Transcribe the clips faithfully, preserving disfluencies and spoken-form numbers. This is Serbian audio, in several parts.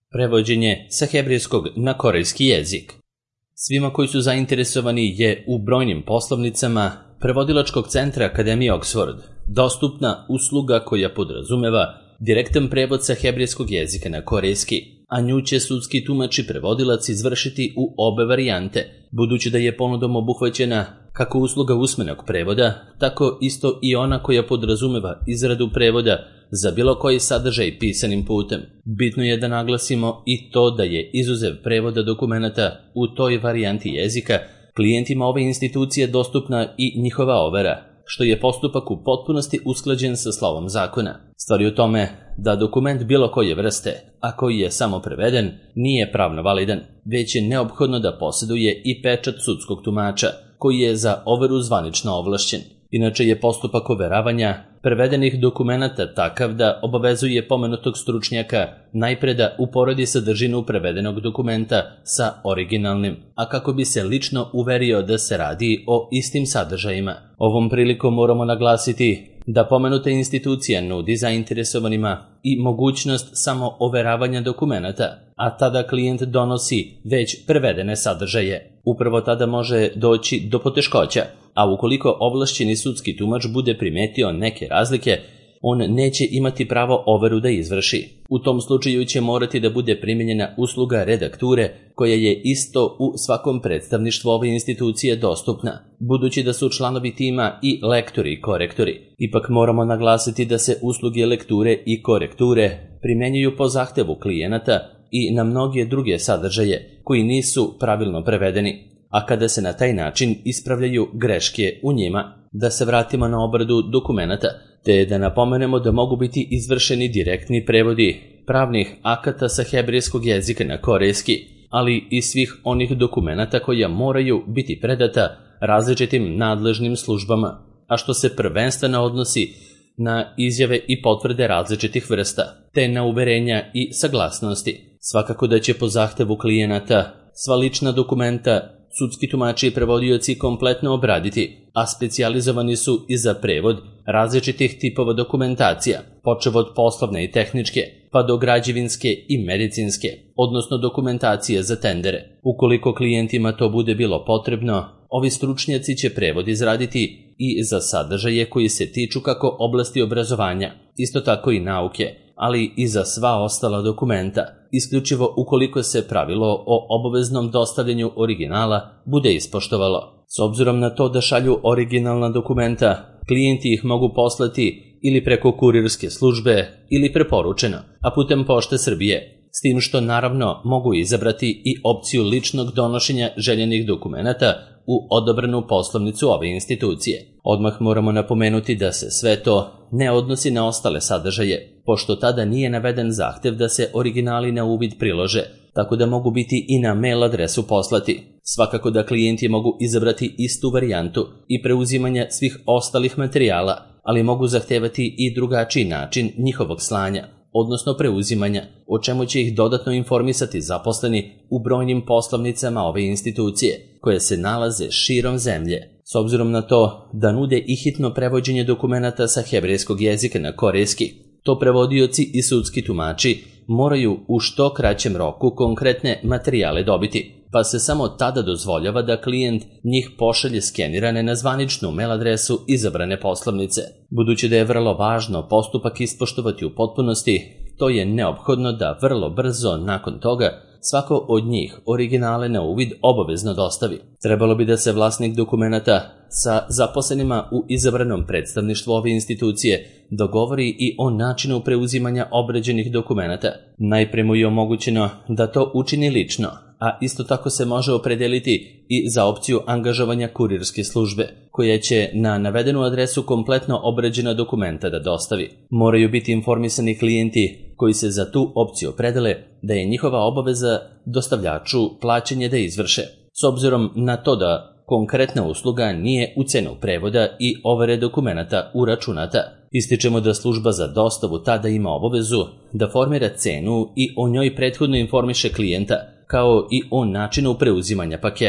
Prevođenje sa hebrejskog na korejski jezik. Svima koji su zainteresovani je u brojnim poslovnicama Prevodilačkog centra Akademije Oxford dostupna usluga koja podrazumeva direktan prevod sa hebrejskog jezika na korejski, a nju će sudski tumač i prevodilac izvršiti u obe varijante, budući da je ponudom obuhvaćena kako usluga usmenog prevoda, tako isto i ona koja podrazumeva izradu prevoda za bilo koji sadržaj pisanim putem. Bitno je da naglasimo i to da je izuzev prevoda dokumenata u toj varijanti jezika klijentima ove institucije dostupna i njihova overa, što je postupak u potpunosti usklađen sa slovom zakona. Stvar je u tome da dokument bilo koje vrste, a koji je samo preveden, nije pravno validan, već je neophodno da posjeduje i pečat sudskog tumača, koji je za overu zvanično ovlašćen. Inače je postupak overavanja prevedenih dokumenata takav da obavezuje pomenutog stručnjaka najpre da uporedi sadržinu prevedenog dokumenta sa originalnim, a kako bi se lično uverio da se radi o istim sadržajima. Ovom prilikom moramo naglasiti da pomenuta institucija nudi zainteresovanima i mogućnost samo overavanja dokumenata, a tada klijent donosi već prevedene sadržaje. Upravo tada može doći do poteškoća, a ukoliko ovlašćeni sudski tumač bude primetio neke razlike, on neće imati pravo overu da izvrši. U tom slučaju će morati da bude primijenjena usluga redakture, koja je isto u svakom predstavništvu ove institucije dostupna. Budući da su članovi tima i lektori i korektori, ipak moramo naglasiti da se usluge lekture i korekture primjenjuju po zahtevu klijenata i na mnoge druge sadržaje koji nisu pravilno prevedeni, a kada se na taj način ispravljaju greške u njima. Da se vratimo na obradu dokumenata, te da napomenemo da mogu biti izvršeni direktni prevodi pravnih akata sa hebrejskog jezika na korejski, ali i svih onih dokumenata koja moraju biti predata različitim nadležnim službama, a što se prvenstveno odnosi na izjave i potvrde različitih vrsta, te na uverenja i saglasnosti. Svakako da će po zahtevu klijenata sva lična dokumenta sudski tumači i prevodioci kompletno obraditi, a specijalizovani su i za prevod različitih tipova dokumentacija, počev od poslovne i tehničke, pa do građevinske i medicinske, odnosno dokumentacije za tendere. Ukoliko klijentima to bude bilo potrebno, ovi stručnjaci će prevod izraditi i za sadržaje koji se tiču kako oblasti obrazovanja, isto tako i nauke, ali i za sva ostala dokumenta, isključivo ukoliko se pravilo o obaveznom dostavljanju originala bude ispoštovalo. S obzirom na to da šalju originalna dokumenta, klijenti ih mogu poslati ili preko kurirske službe ili preporučeno, a putem Pošte Srbije, s tim što naravno mogu izabrati i opciju ličnog donošenja željenih dokumenata u odabranu poslovnicu ove institucije. Odmah moramo napomenuti da se sve to ne odnosi na ostale sadržaje, pošto tada nije naveden zahtev da se originali na uvid prilože, tako da mogu biti i na mail adresu poslati. Svakako da klijenti mogu izabrati istu varijantu i preuzimanja svih ostalih materijala, ali mogu zahtevati i drugačiji način njihovog slanja, odnosno preuzimanja, o čemu će ih dodatno informisati zaposleni u brojnim poslovnicama ove institucije, koje se nalaze širom zemlje. S obzirom na to da nude i hitno prevođenje dokumenata sa hebrejskog jezika na korejski, to prevodioci i sudski tumači moraju u što kraćem roku konkretne materijale dobiti, pa se samo tada dozvoljava da klijent njih pošalje skenirane na zvaničnu mail adresu izabrane poslovnice. Budući da je vrlo važno postupak ispoštovati u potpunosti, to je neophodno da vrlo brzo nakon toga svako od njih originale na uvid obavezno dostavi. Trebalo bi da se vlasnik dokumenata sa zaposlenima u izabranom predstavništvu ove institucije dogovori i o načinu preuzimanja obrađenih dokumenata. Najpre mu je omogućeno da to učini lično, a isto tako se može opredeliti i za opciju angažovanja kurirske službe, koja će na navedenu adresu kompletno obrađena dokumenta da dostavi. Moraju biti informisani klijenti koji se za tu opciju opredele da je njihova obaveza dostavljaču plaćanje da izvrše, s obzirom na to da konkretna usluga nije u cenu prevoda i overe dokumenata uračunata. Ističemo da služba za dostavu tada ima obavezu da formira cenu i o njoj prethodno informiše klijenta, kao i o načinu preuzimanja paketa.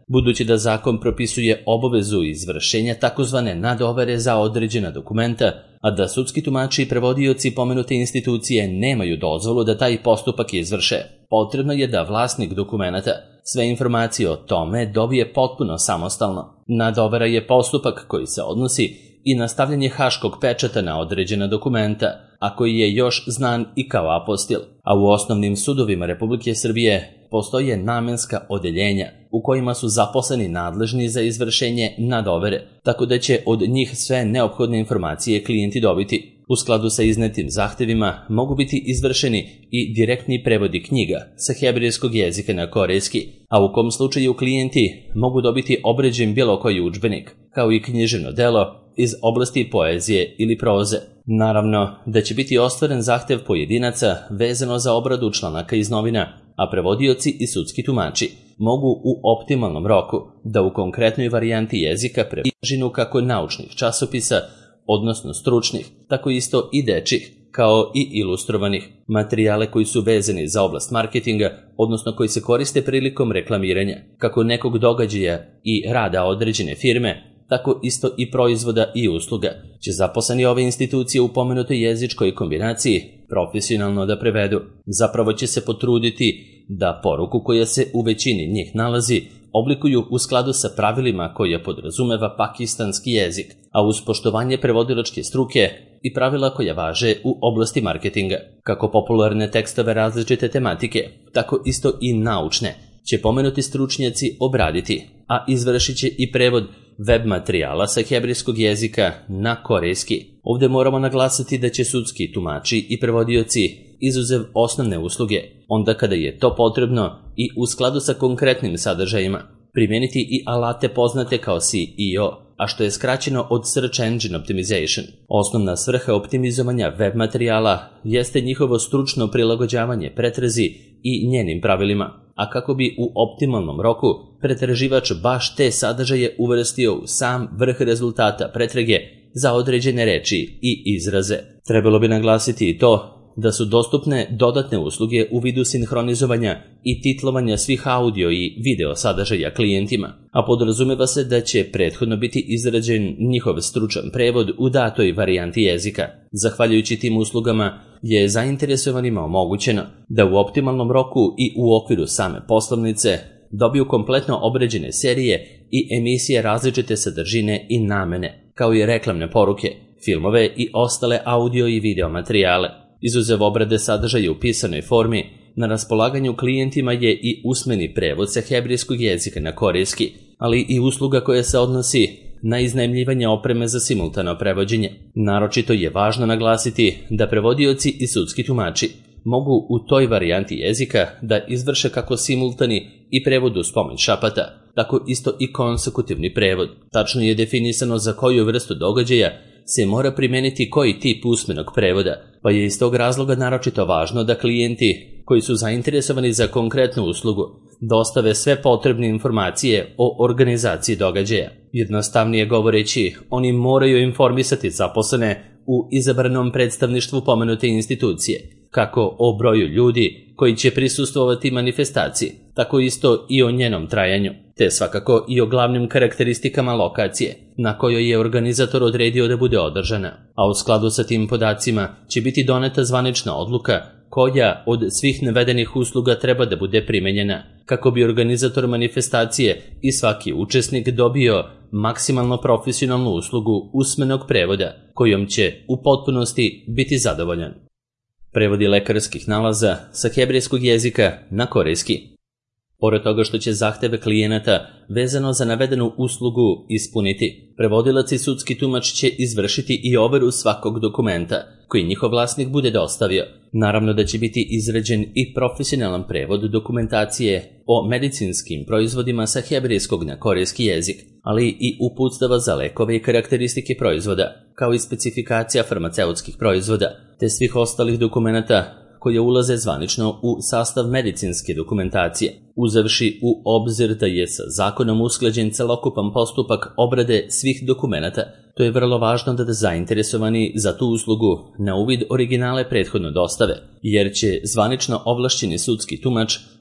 budući da zakon propisuje obavezu izvršenja takozvane nadovere za određena dokumenta, a da sudski tumači i prevodioci pomenute institucije nemaju dozvolu da taj postupak izvrše. Potrebno je da vlasnik dokumenata sve informacije o tome dobije potpuno samostalno. Nadovera je postupak koji se odnosi i na stavljanje haškog pečata na određena dokumenta, a koji je još znan i kao apostil, a u osnovnim sudovima Republike Srbije postoje namenska odeljenja u kojima su zaposleni nadležni za izvršenje nadovere, tako da će od njih sve neophodne informacije klijenti dobiti. U skladu sa iznetim zahtevima mogu biti izvršeni i direktni prevodi knjiga sa hebrejskog jezika na korejski, a u kom slučaju klijenti mogu dobiti obređen bilo koji udžbenik, kao i književno delo iz oblasti poezije ili proze. Naravno da će biti ostvaren zahtev pojedinaca vezano za obradu članaka iz novina, a prevodioci i sudski tumači mogu u optimalnom roku da u konkretnoj varijanti jezika prevežinu kako naučnih časopisa, odnosno stručnih, tako isto i dečjih, kao i ilustrovanih, materijale koji su vezani za oblast marketinga, odnosno koji se koriste prilikom reklamiranja, kako nekog događaja i rada određene firme, tako isto i proizvoda i usluga, će zaposleni ove institucije u pomenutoj jezičkoj kombinaciji profesionalno da prevedu. Zapravo će se potruditi da poruku koja se u većini njih nalazi oblikuju u skladu sa pravilima koje podrazumeva pakistanski jezik, a uz poštovanje prevodilačke struke i pravila koja važe u oblasti marketinga. Kako popularne tekstove različite tematike, tako isto i naučne će pomenuti stručnjaci obraditi, a izvršit će i prevod web materijala sa hebrejskog jezika na korejski. Ovdje moramo naglasiti da će sudski tumači i prevodioci, izuzev osnovne usluge, onda kada je to potrebno i u skladu sa konkretnim sadržajima, primijeniti i alate poznate kao S E O, a što je skraćeno od Search Engine Optimization. Osnovna svrha optimizovanja web materijala jeste njihovo stručno prilagođavanje pretrazi i njenim pravilima, a kako bi u optimalnom roku pretraživač baš te sadržaje uvrstio u sam vrh rezultata pretrage za određene reči i izraze. Trebalo bi naglasiti i to da su dostupne dodatne usluge u vidu sinhronizovanja i titlovanja svih audio i video sadržaja klijentima, a podrazumeva se da će prethodno biti izrađen njihov stručan prevod u datoj varijanti jezika. Zahvaljujući tim uslugama je zainteresovanima omogućeno da u optimalnom roku i u okviru same poslovnice dobiju kompletno obređene serije i emisije različite sadržine i namene, kao i reklamne poruke, filmove i ostale audio i video materijale. Izuzev obrade sadržaja u pisanoj formi, na raspolaganju klijentima je i usmeni prevod sa hebrejskog jezika na korejski, ali i usluga koja se odnosi na iznajmljivanje opreme za simultano prevođenje. Naročito je važno naglasiti da prevodioci i sudski tumači mogu u toj varijanti jezika da izvrše kako simultani i prevod uz pomoć šapata, tako isto i konsekutivni prevod. Tačno je definisano za koju vrstu događaja se mora primijeniti koji tip usmenog prevoda, pa je iz tog razloga naročito važno da klijenti koji su zainteresovani za konkretnu uslugu dostave sve potrebne informacije o organizaciji događaja. Jednostavnije govoreći, oni moraju informisati zaposlene u izabranom predstavništvu pomenute institucije, kako o broju ljudi koji će prisustvovati manifestaciji, tako isto i o njenom trajanju, te svakako i o glavnim karakteristikama lokacije na kojoj je organizator odredio da bude održana, a u skladu sa tim podacima će biti doneta zvanična odluka koja od svih navedenih usluga treba da bude primenjena, kako bi organizator manifestacije i svaki učesnik dobio maksimalno profesionalnu uslugu usmenog prevoda, kojom će u potpunosti biti zadovoljan. Prevodi lekarskih nalaza sa hebrejskog jezika na korejski. Pored toga što će zahteve klijenata vezano za navedenu uslugu ispuniti, prevodilac i sudski tumač će izvršiti i overu svakog dokumenta koji njihov vlasnik bude dostavio. Naravno da će biti izrađen i profesionalan prevod dokumentacije o medicinskim proizvodima sa hebrejskog na korejski jezik, ali i uputstava za lekove i karakteristike proizvoda, kao i specifikacija farmaceutskih proizvoda, te svih ostalih dokumenata koje ulaze zvanično u sastav medicinske dokumentacije, uzevši u obzir da je sa zakonom usklađen celokupan postupak obrade svih dokumenata. To je vrlo važno da zainteresovani za tu uslugu na uvid originale prethodno dostave, jer će zvanično ovlašćeni sudski tumač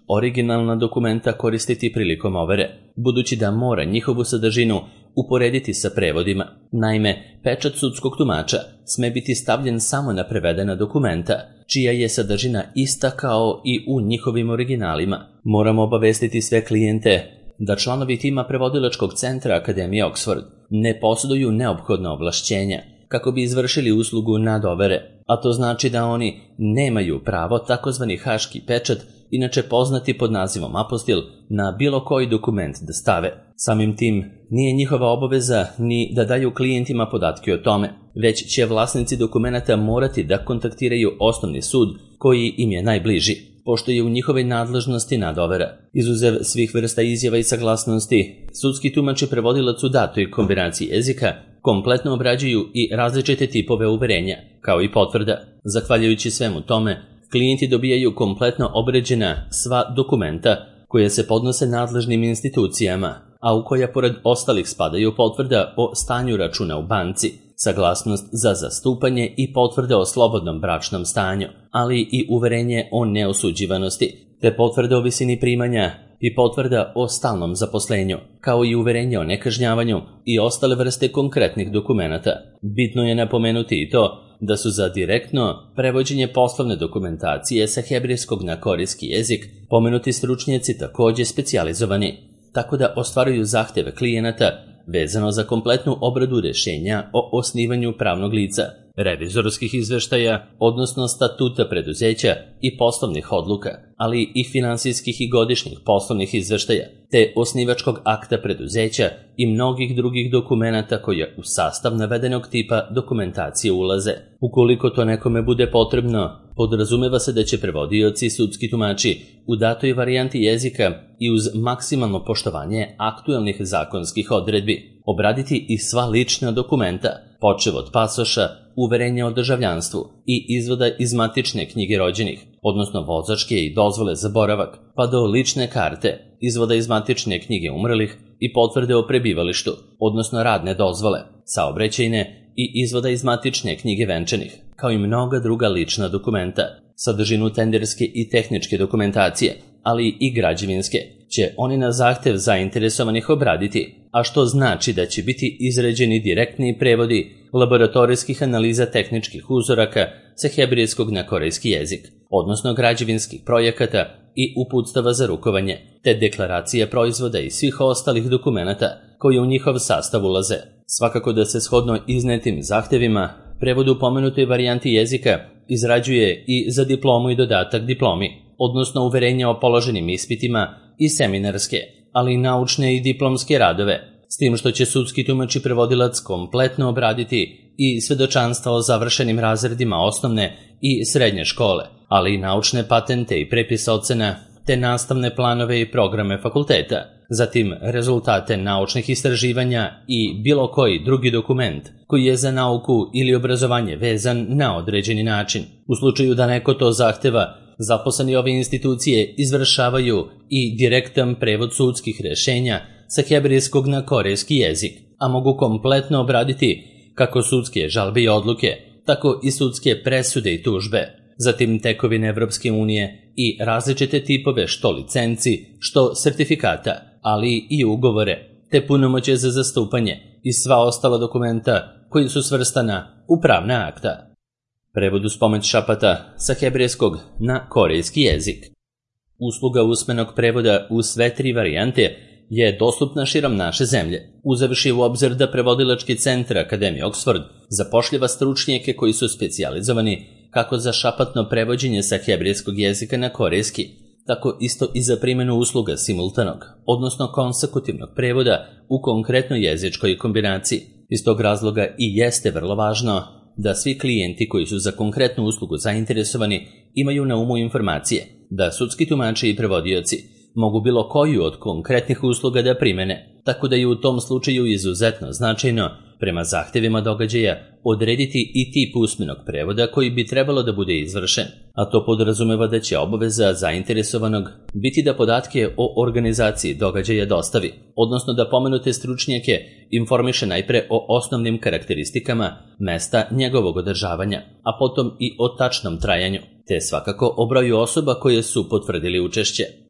originalna dokumenta koristiti prilikom overe, budući da mora njihovu sadržinu uporediti sa prevodima. Naime, pečat sudskog tumača sme biti stavljen samo na prevedena dokumenta, čija je sadržina ista kao i u njihovim originalima. Moramo obavestiti sve klijente da članovi tima prevodilačkog centra Akademije Oxford ne posjeduju neophodna ovlašćenja kako bi izvršili uslugu nadovere, a to znači da oni nemaju pravo takozvani haški pečat, inače poznati pod nazivom apostil, na bilo koji dokument da stave. Samim tim, nije njihova obaveza ni da daju klijentima podatke o tome, već će vlasnici dokumenata morati da kontaktiraju osnovni sud koji im je najbliži, pošto je u njihovoj nadležnosti nadovera. Izuzev svih vrsta izjava i saglasnosti, sudski tumač i prevodilac u datoj kombinaciji jezika kompletno obrađuju i različite tipove uverenja, kao i potvrda. Zahvaljujući svemu tome, klijenti dobijaju kompletno obrađena sva dokumenta koja se podnose nadležnim institucijama, a u koja pored ostalih spadaju potvrda o stanju računa u banci, saglasnost za zastupanje i potvrde o slobodnom bračnom stanju, ali i uverenje o neosuđivanosti, te potvrde o visini primanja i potvrda o stalnom zaposlenju, kao i uverenje o nekažnjavanju i ostale vrste konkretnih dokumenata. Bitno je napomenuti i to da su za direktno prevođenje poslovne dokumentacije sa hebrejskog na korejski jezik pomenuti stručnjaci takođe specijalizovani, tako da ostvaruju zahteve klijenata vezano za kompletnu obradu rešenja o osnivanju pravnog lica, revizorskih izveštaja, odnosno statuta preduzeća i poslovnih odluka, ali i finansijskih i godišnjih poslovnih izveštaja, te osnivačkog akta preduzeća i mnogih drugih dokumenata koja u sastav navedenog tipa dokumentacije ulaze. Ukoliko to nekome bude potrebno, podrazumeva se da će prevodioci i sudski tumači u datoj varijanti jezika i uz maksimalno poštovanje aktuelnih zakonskih odredbi obraditi i sva lična dokumenta, počev od pasoša, uverenja o državljanstvu i izvoda iz matične knjige rođenih, odnosno vozačke i dozvole za boravak, pa do lične karte, izvoda iz matične knjige umrlih i potvrde o prebivalištu, odnosno radne dozvole, saobraćajne i izvoda iz matične knjige venčanih, kao i mnoga druga lična dokumenta. Sadržinu tenderske i tehničke dokumentacije, ali i građevinske, će oni na zahtev zainteresovanih obraditi, a što znači da će biti izrađeni direktni prevodi laboratorijskih analiza tehničkih uzoraka sa hebrejskog na korejski jezik, odnosno građevinskih projekata i uputstava za rukovanje, te deklaracije proizvoda i svih ostalih dokumenata koji u njihov sastav ulaze. Svakako da se shodno iznetim zahtevima prevod u pomenutoj varijanti jezika izrađuje i za diplomu i dodatak diplomi, odnosno uverenja o položenim ispitima i seminarske, ali i naučne i diplomske radove, s tim što će sudski tumač i prevodilac kompletno obraditi i svedočanstva o završenim razredima osnovne i srednje škole, ali i naučne patente i prepis ocena, te nastavne planove i programe fakulteta, zatim rezultate naučnih istraživanja i bilo koji drugi dokument koji je za nauku ili obrazovanje vezan na određeni način. U slučaju da neko to zahteva, zaposleni ove institucije izvršavaju i direktan prevod sudskih rešenja sa hebrejskog na korejski jezik, a mogu kompletno obraditi kako sudske žalbe i odluke, tako i sudske presude i tužbe, zatim tekovine Evropske unije i različite tipove što licenci, što sertifikata, ali i ugovore, te punomoćje za zastupanje i sva ostala dokumenta koji su svrstana u pravna akta. Prevod uz pomoć šapata sa hebrejskog na korejski jezik. Usluga usmenog prevoda u sve tri varijante je dostupna širom naše zemlje, uzevši u obzir da prevodilački centar Akademije Oxford zapošljava stručnjake koji su specijalizovani kako za šapatno prevođenje sa hebrejskog jezika na korejski, tako isto i za primjenu usluga simultanog, odnosno konsekutivnog prevoda u konkretnoj jezičkoj kombinaciji. Iz tog razloga i jeste vrlo važno da svi klijenti koji su za konkretnu uslugu zainteresovani imaju na umu informacije, da sudski tumači i prevodioci mogu bilo koju od konkretnih usluga da primene, tako da je u tom slučaju izuzetno značajno prema zahtevima događaja odrediti i tip usmenog prevoda koji bi trebalo da bude izvršen, a to podrazumeva da će obaveza zainteresovanog biti da podatke o organizaciji događaja dostavi, odnosno da pomenute stručnjake informiše najpre o osnovnim karakteristikama mesta njegovog održavanja, a potom i o tačnom trajanju, te svakako o broju osoba koje su potvrdili učešće.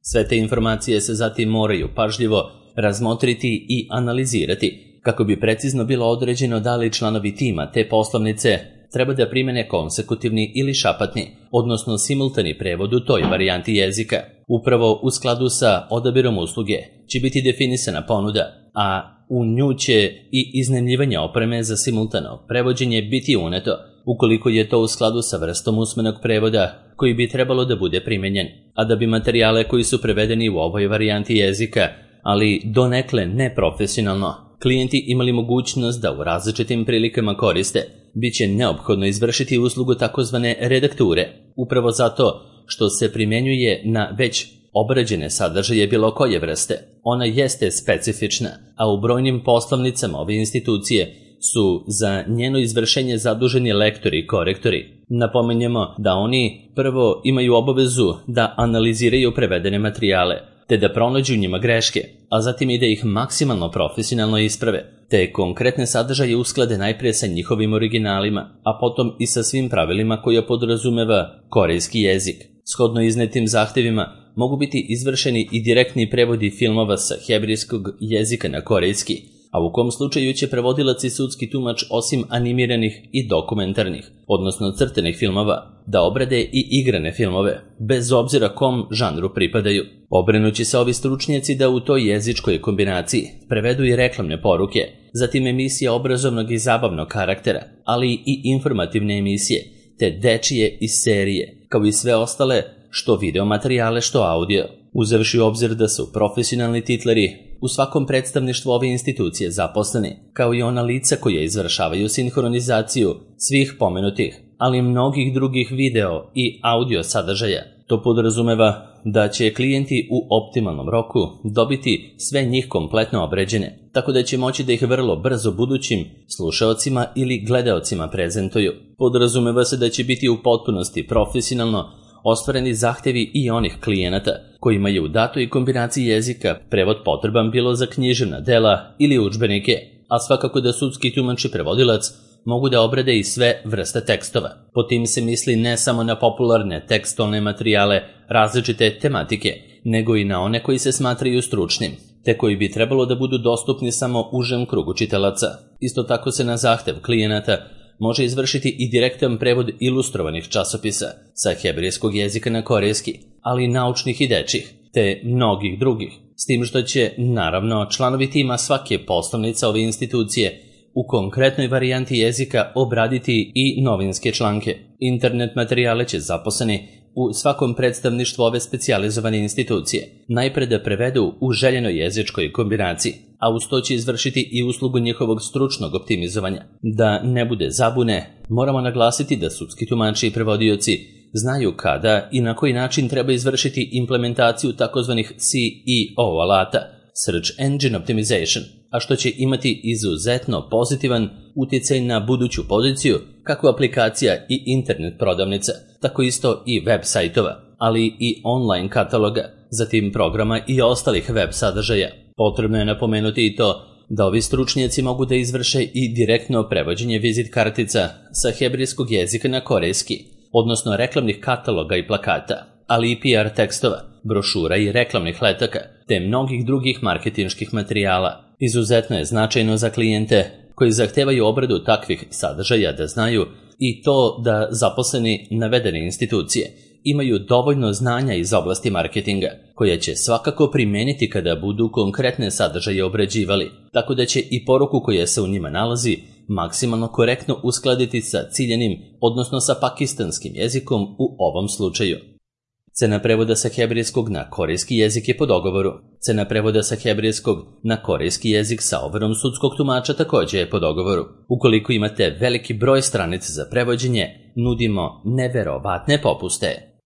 Sve te informacije se zatim moraju pažljivo razmotriti i analizirati kako bi precizno bilo određeno da li članovi tima te poslovnice treba da primene konsekutivni ili šapatni, odnosno simultani prevod u toj varijanti jezika. Upravo u skladu sa odabirom usluge će biti definisana ponuda, a u nju će i iznajmljivanje opreme za simultano prevođenje biti uneto, ukoliko je to u skladu sa vrstom usmenog prevoda koji bi trebalo da bude primenjen, a da bi materijale koji su prevedeni u ovoj varijanti jezika, ali donekle neprofesionalno, klijenti imali mogućnost da u različitim prilikama koriste, bit će neophodno izvršiti uslugu takozvane redakture, upravo zato što se primenjuje na već obrađene sadržaje bilo koje vrste. Ona jeste specifična, a u brojnim poslovnicama ove institucije su za njeno izvršenje zaduženi lektori i korektori. Napomenjemo da oni prvo imaju obavezu da analiziraju prevedene materijale, te da pronađu u njima greške, a zatim i da ih maksimalno profesionalno isprave, te konkretne sadržaje usklade najprije sa njihovim originalima, a potom i sa svim pravilima koja podrazumeva korejski jezik. Shodno iznetim zahtevima mogu biti izvršeni i direktni prevodi filmova sa hebrejskog jezika na korejski, a u kom slučaju će prevodilac i sudski tumač osim animiranih i dokumentarnih, odnosno crtenih filmova, da obrade i igrane filmove, bez obzira kom žanru pripadaju. Obrinući se ovi stručnjaci da u toj jezičkoj kombinaciji prevedu i reklamne poruke, zatim emisije obrazovnog i zabavnog karaktera, ali i informativne emisije, te dečije i serije, kao i sve ostale, što video materijale, što audio, uzevši u obzir da su profesionalni titleri u svakom predstavništvu ove institucije zaposleni, kao i ona lica koja izvršavaju sinhronizaciju svih pomenutih, ali i mnogih drugih video i audio sadržaja. To podrazumeva da će klijenti u optimalnom roku dobiti sve njih kompletno obređene, tako da će moći da ih vrlo brzo budućim slušaocima ili gledaocima prezentuju. Podrazumeva se da će biti u potpunosti profesionalno ostvareni zahtevi i onih klijenata kojima je u datoj kombinaciji jezika prevod potreban bilo za književna dela ili udžbenike, a svakako da sudski tumač i prevodilac mogu da obrade i sve vrste tekstova. Po tim se misli ne samo na popularne tekstualne materijale različite tematike, nego i na one koji se smatraju stručnim, te koji bi trebalo da budu dostupni samo užem krugu čitalaca. Isto tako se na zahtev klijenata može izvršiti i direktan prevod ilustrovanih časopisa sa hebrejskog jezika na korejski, ali i naučnih i dečjih, te mnogih drugih, s tim što će, naravno, članovi tima svake poslovnice ove institucije u konkretnoj varijanti jezika obraditi i novinske članke. Internet materijale će zaposleni u svakom predstavništvu ove specijalizovane institucije najpre da prevedu u željenoj jezičkoj kombinaciji, a uz to će izvršiti i uslugu njihovog stručnog optimizovanja. Da ne bude zabune, moramo naglasiti da sudski tumači i prevodioci znaju kada i na koji način treba izvršiti implementaciju takozvanih C E O alata, Search Engine Optimization, a što će imati izuzetno pozitivan utjecaj na buduću poziciju kako aplikacija i internet prodavnica, tako isto i web sajtova, ali i online kataloga, zatim programa i ostalih web sadržaja. Potrebno je napomenuti i to da ovi stručnjaci mogu da izvrše i direktno prevođenje vizit kartica sa hebrejskog jezika na korejski, odnosno reklamnih kataloga i plakata, ali i P R tekstova, brošura i reklamnih letaka, te mnogih drugih marketinških materijala. Izuzetno je značajno za klijente koji zahtevaju obradu takvih sadržaja da znaju i to da zaposleni navedene institucije imaju dovoljno znanja iz oblasti marketinga, koje će svakako primeniti kada budu konkretne sadržaje obrađivali, tako da će i poruku koja se u njima nalazi maksimalno korektno uskladiti sa ciljenim, odnosno sa pakistanskim jezikom u ovom slučaju. Cena prevoda sa hebrejskog na korejski jezik je po dogovoru. Cena prevoda sa hebrejskog na korejski jezik sa overom sudskog tumača također je po dogovoru. Ukoliko imate veliki broj stranica za prevođenje, nudimo neverovatne popuste.